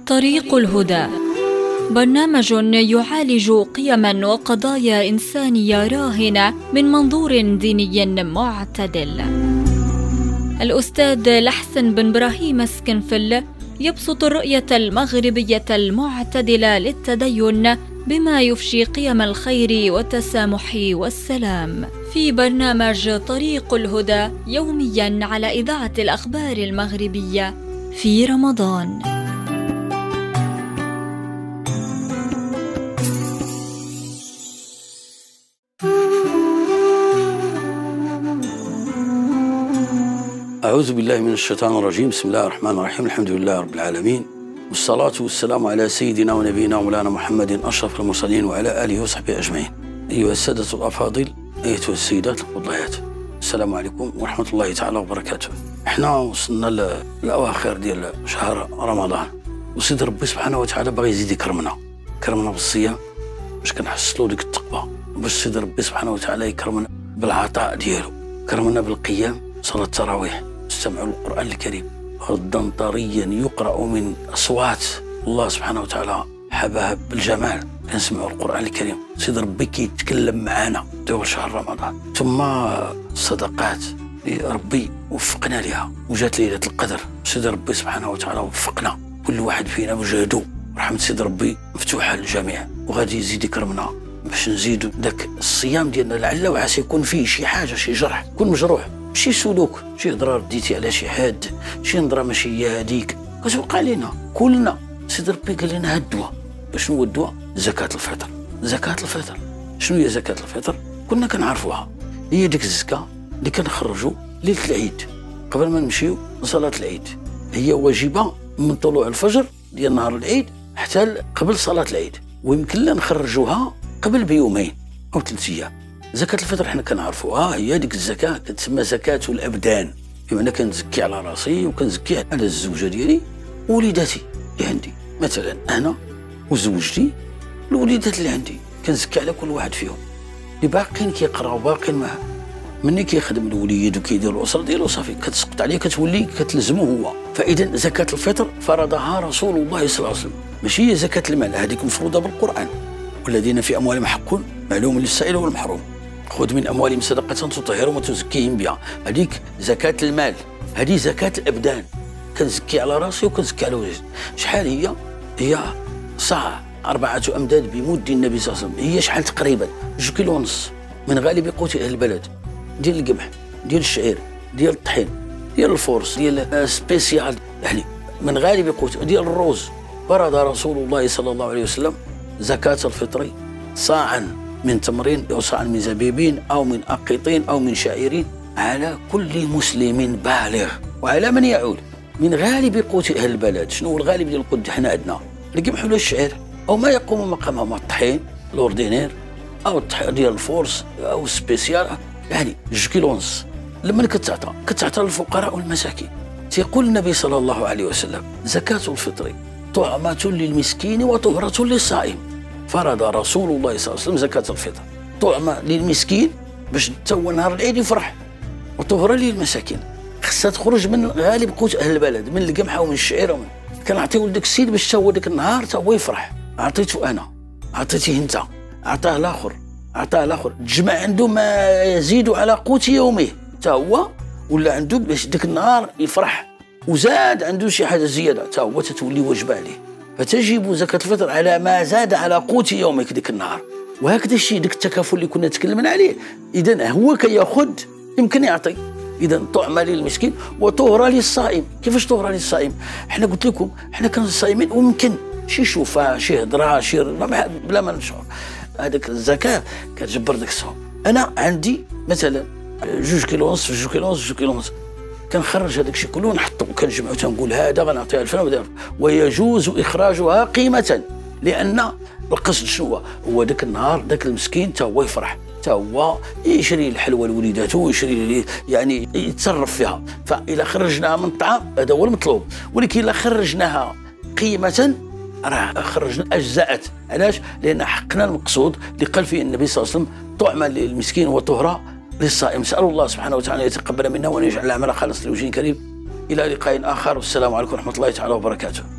طريق الهدى، برنامج يعالج قيما وقضايا إنسانية راهنة من منظور ديني معتدل. الأستاذ لحسن بن إبراهيم اسكنفل يبسط الرؤية المغربية المعتدلة للتدين بما يفشي قيم الخير والتسامح والسلام في برنامج طريق الهدى يومياً على إذاعة الأخبار المغربية في رمضان. أعوذ بالله من الشيطان الرجيم. بسم الله الرحمن الرحيم. الحمد لله رب العالمين، والصلاة والسلام على سيدنا ونبينا مولانا محمد أشرف المرسلين وعلى آله وصحبه أجمعين. أيها السادة الأفاضل، أيتها السيدات الفضليات، السلام عليكم ورحمة الله تعالى وبركاته. احنا وصلنا للأواخر ديال شهر رمضان، وسيد ربي سبحانه وتعالى باغي يزيد يكرمنا بالصيام باش كنحصلوا ديك التقوى، وباش سيد ربي سبحانه وتعالى يكرمنا بالعطاء ديالو، كرمنا بالقيام، صلاة التراويح، استمعوا القرآن الكريم غضا طريا يقرأ من أصوات الله سبحانه وتعالى حباب بالجمال. كنسمعوا القرآن الكريم، سيد ربي كيتكلم معنا طوال شهر رمضان. ثم الصدقات ربي وفقنا لها، وجات ليلة القدر، سيد ربي سبحانه وتعالى وفقنا، كل واحد فينا وجهده، رحمة سيد ربي مفتوحة للجميع، وغادي يزيد يكرمنا باش نزيدوا ذاك الصيام ديالنا، لعل وعسى يكون فيه شي حاجة، شي جرح، يكون مجروح، شي سلوك، شي هضره رديتي على شي حد، شي نظره ماشي هي هذيك كتوقع لينا كلنا. سيدي ربي قال لنا هاد الدواء. شنو هو الدواء؟ زكاة الفطر. زكاة الفطر شنو هي زكاة الفطر؟ كنا كنعرفوها، هي ديك الزكاة اللي كنخرجوا ليلة العيد قبل ما نمشيو لصلاة العيد. هي واجبة من طلوع الفجر ديال نهار العيد حتى قبل صلاة العيد، ويمكن لنا نخرجوها قبل بيومين أو 3 أيام. زكاة الفطر حنا كنعرفوها، هي ديك الزكاة كتسمى زكاة الأبدان، بمعنى كنزكي على راسي وكنزكي على الزوجة ديالي ووليداتي اللي عندي، مثلا أنا وزوجتي الوليدات اللي عندي كنزكي على كل واحد فيهم. اللي باقين كيقراو باقين معاه، مني كيخدم الوليد وكيدير الأسرة ديالو صافي كتسقط عليه، كتولي كتلزمو هو. فإذا زكاة الفطر فرضها رسول الله صلى الله عليه وسلم، ماشي هي زكاة المال، هذيك مفروضة بالقرآن، والذين في أموالهم حق معلوم للسائل والمحروم، خذ من أموالهم صدقة تطهرهم وتزكيهم بها. هذيك زكاة المال، هذه زكاة الأبدان، كنزكي على راسي وكنزكي على وجهي. شحال هي صاع 4 أمداد بمد النبي صلى الله عليه وسلم. هي شحال تقريبا 2 كيلو ونص من غالب قوت أهل البلد، ديال القمح، ديال الشعير، ديال الطحين، ديال الفورس، ديال سبيسيال، يعني من غالب قوت، ديال الروز. فرض رسول الله صلى الله عليه وسلم زكاة الفطر صاعا من تمر أو صاعا من زبيب أو من أقط أو من شعير على كل مسلم بالغ. وعلى من يعود من غالب قوت أهل البلد. شنو هو الغالب ديال القوت حنا عندنا؟ القمح ولا الشعير، أو ما يقوم مقامه الطحين الأوردينير أو الطحين ديال الفورس أو السبيسيال، يعني 2 كيلو ونص. لما كتعطى للفقراء والمساكين. تيقول النبي صلى الله عليه وسلم زكاة الفطر طعمة للمسكين وطهرة للصائم. فرض رسول الله صلى الله عليه وسلم زكاة الفطر طعمة للمسكين باش توا نهار العيد يفرح، وطهرة للمساكين خصها تخرج من غالب قوت أهل البلد، من القمح ومن الشعير ومن كنعطيو لداك السيد باش تا هو داك النهار تا هو يفرح. عطيته أنا، عطيتيه أنت، عطاه الآخر، تجمع عنده ما يزيد على قوت يومه تا هو، ولا عنده باش داك النهار يفرح، وزاد عنده شي حاجة زيادة تا هو تتولي واجبة عليه. فتجب زكاة الفطر على ما زاد على قوت يومك ديك النهار. وهكذا الشيء ديك التكافل اللي كنا نتكلمنا عليه، إذن هو كياخذ يمكن يعطي. إذن طعمة للمسكين وطهرة للصائم. كيفاش طهرة للصائم؟ احنا قلت لكم احنا كنا صايمين ويمكن شي شوفة، شي هضرة، شي بلا ما نشعر، هذاك الزكاة كتجبر داك الصوم. أنا عندي مثلا 2 كيلو ونص في 2 كيلو ونص 2 كيلو ونص، كنخرج هذاك الشيء كله ونحطو، كنجمعو تنقول هذا غنعطيها الفلان، ويجوز إخراجها قيمة، لأن القصد شنو هو داك النهار داك المسكين تا هو يفرح، تا هو يشري الحلوى لوليداته ويشري يعني يتصرف فيها. فإذا خرجناها من الطعام هذا هو المطلوب، ولكن إذا خرجناها قيمة راه خرجنا أجزأت. علاش؟ لأن حقنا المقصود اللي قال فيه النبي صلى الله عليه وسلم طعمة للمسكين وطهرة للصائم. نسأل الله سبحانه وتعالى يتقبل منا وأن يجعل العمل خالص لوجهه كريم. إلى لقاء آخر، والسلام عليكم ورحمة الله تعالى وبركاته.